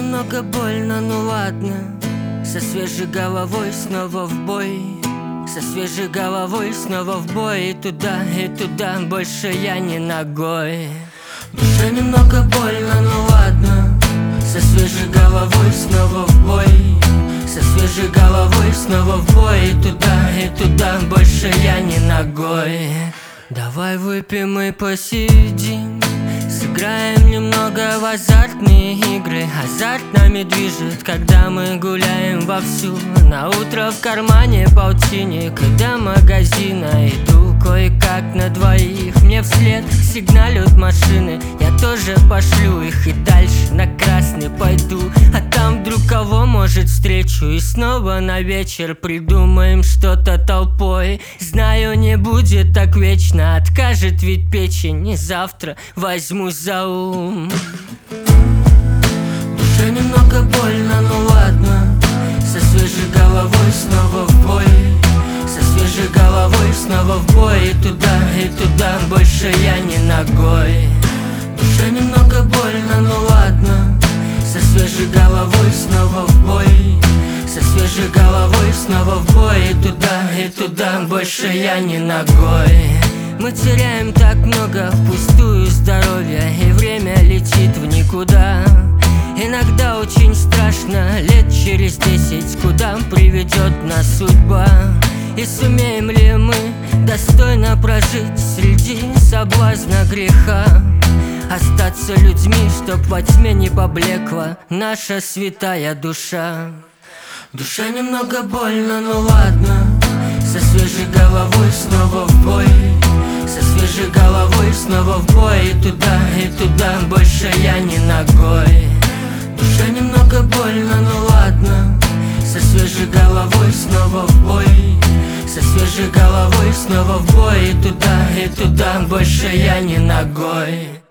немного больно, ну ладно. Со свежей головой снова в бой. Со свежей головой снова в бой. И туда, больше я не ногой. Душе немного больно, ну ладно. Со свежей головой снова в бой. Со свежей головой снова в бой. И туда, больше я не ногой. Давай выпьем и посидим, сыграем немного в азартные игры. Азарт нами движет, когда мы гуляем вовсю. На утро в кармане полтинник, и до магазина иду кое-как на двоих. Мне вслед сигналят машины, я тоже пошлю их. И дальше на красный пойду, а там вдруг кого может встречу. И снова на вечер придумаем что-то толпой. Знаю, не будет так вечно, откажет ведь печень. И завтра возьмусь за ум. Душе немного больно, ну ладно. Со свежей головой снова в бой. Со свежей головой снова в бой. И туда, больше я не ногой. Душе немного больно, ну ладно. Со свежей головой снова в бой. Со свежей головой снова в бой. И туда, больше я не ногой. Мы теряем так много впустую здоровья, и время летит в никуда. Иногда очень страшно, лет через 10, куда приведет нас судьба. И сумеем ли мы достойно прожить среди соблазна греха? Остаться людьми, чтоб во тьме не поблекла наша святая душа. Душа немного больно, ну ладно. Со свежей головой снова в бой. Со свежей головой снова в бой. И туда, больше я не ногой. Душа немного больно, ну ладно. Со свежей головой снова в бой. Со свежей головой снова в бой. И туда, больше я не ногой.